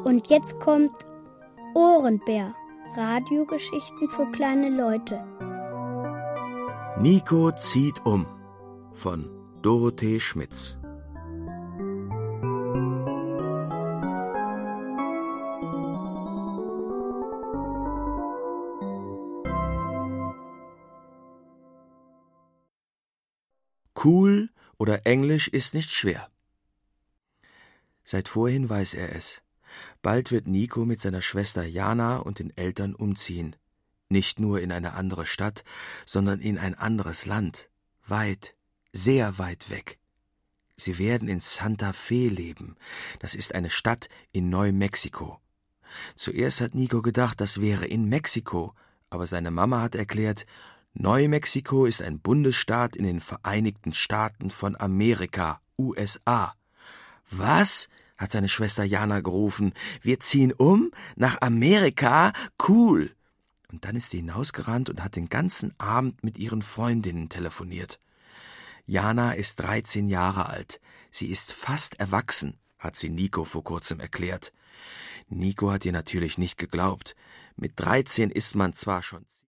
Und jetzt kommt Ohrenbär. Radiogeschichten für kleine Leute. Niko zieht um von Dorothee Schmitz. Cool oder Englisch ist nicht schwer. Seit vorhin weiß er es. Bald wird Niko mit seiner Schwester Jana und den Eltern umziehen. Nicht nur in eine andere Stadt, sondern in ein anderes Land. Weit, sehr weit weg. Sie werden in Santa Fe leben. Das ist eine Stadt in Neumexiko. Zuerst hat Niko gedacht, das wäre in Mexiko, aber seine Mama hat erklärt, Neumexiko ist ein Bundesstaat in den Vereinigten Staaten von Amerika, USA. Was? Hat seine Schwester Jana gerufen. Wir ziehen um? Nach Amerika? Cool! Und dann ist sie hinausgerannt und hat den ganzen Abend mit ihren Freundinnen telefoniert. Jana ist 13 Jahre alt. Sie ist fast erwachsen, hat sie Niko vor kurzem erklärt. Niko hat ihr natürlich nicht geglaubt. Mit 13 ist man zwar schon